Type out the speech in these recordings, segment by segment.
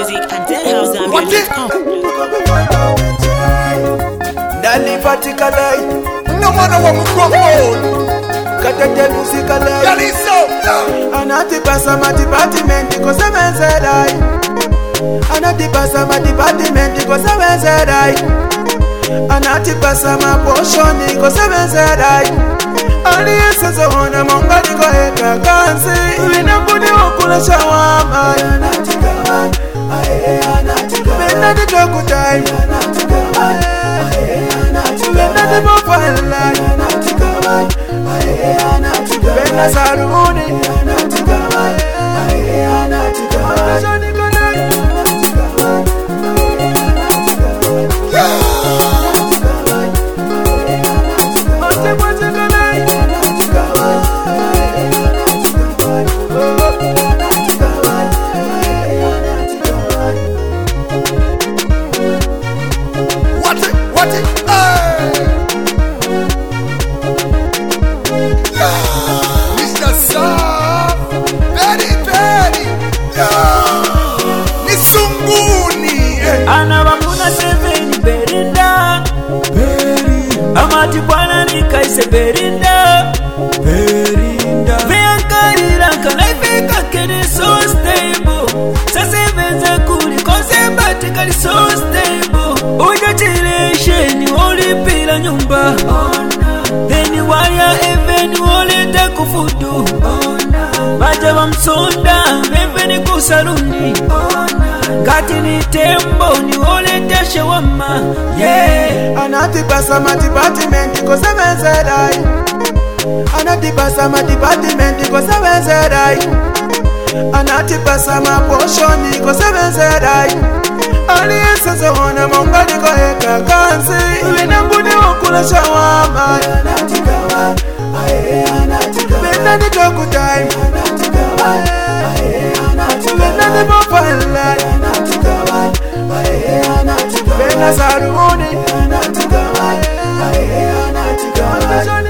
music and deadhousegambia.com. Dalifatikale, no mwana wa mkwakoni Katete lusikale, Daliso Anatipasa madipatimenti kwa semenzedai Anatipasa madipatimenti kwa semenzedai Anatipasa maposhoni kwa semenzedai Aliyesezo hona mongani kwa heka kansi Winambuni wakula shawama Anatikaman, anatikaman Mena di toku time Anatikaman, Mena di mofalai Anatikaman, Mena saruni Anatikaman, anatikaman Amati bwana nikaise berinda Veankarira kanaifeka kene so stable Sasevenza kuri konsembati kari so stable Ujo chilesheni olipila nyumba Then waya eveni oleta kufudu Baja wa msonda veveni kusaruni Ngati ni tembo ni oleta shawama Yeah Anatipasa madipatimenti kwa semenzedai Anatipasa madipatimenti kwa semenzedai Anatipasa maposhoni kwa semenzedai Aliyesezo hona mongani kwa heka kansi Winambuni wakula shawama Anatikaman, anatikaman Mena di toku time Anatikaman, anatikaman Mena di mofalai Anatikaman, anatikaman Mena saruni Anatikaman, anatikaman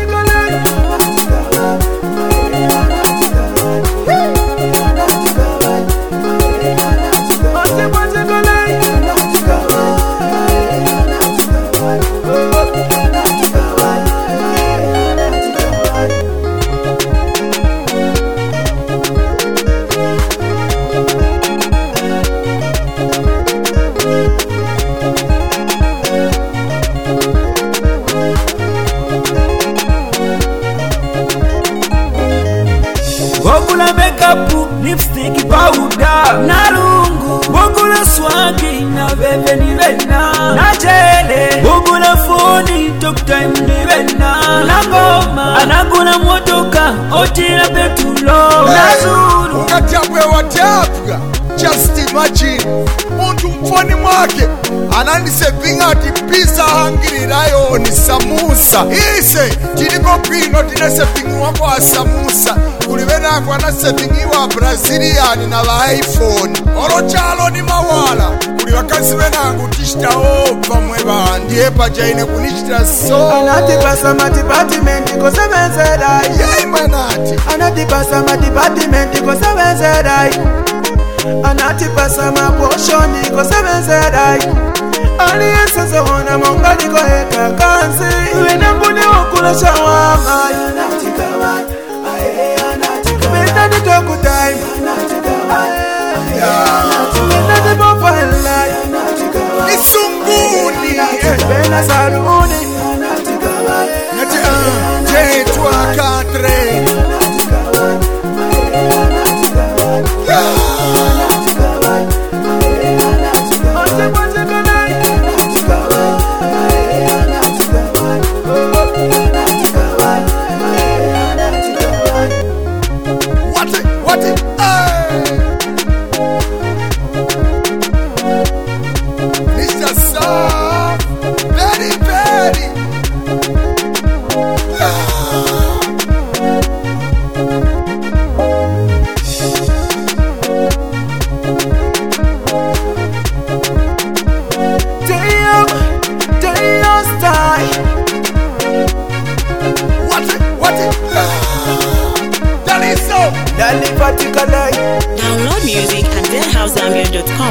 Bokula makeup, lipstick, powder, narungu Bokula swagi, na veve ni vena Najele, bokula phone, talk time ni vena Nangoma, anaguna motoka, otira petulo Nazuru, ungatapwe watapwa Just imagine Muntu mfoni mwake Anandise vingati pizza hangiri rayo ni samusa Ise Tiniko pino tinese vingi wako wa samusa Kulivena kwa nase vingi wa Brazilian na wa iPhone Oro chalo ni mawala Kuliwakazi venangu tishita opa mweba Ndiye pajaine kunishita so Anatipasa madipatimenti kwa semenzedai Yay manati Anatipasa madipatimenti kwa semenzedai Anatipasa maposhoni kwa semenzedai Aliyesezo hona mongani kwa heka kansi Winambuni wakula shawama Anatikaman, anatikaman Mena di toku time Anatikaman, Mena di mofalai Anatikaman Nisunguni Mena saruni Anatikaman, Nati J3 4 Anatikaman, Download music and deadhouse Zambia.com.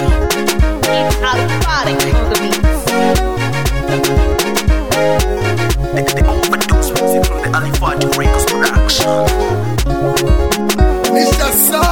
The overdose music from the Alifati Records production. Mr. Sam